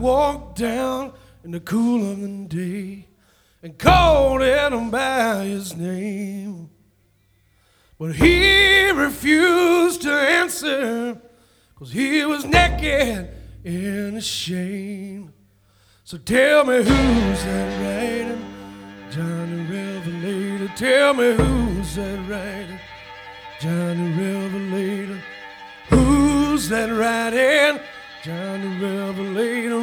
walked down in the cool of the day and called him by his name. But he refused to answer, 'cause he was naked and ashamed. So tell me who's that writing? Johnny Revelator. Tell me who's that writing? Johnny Revelator. Who's that writing? Johnny Revelator.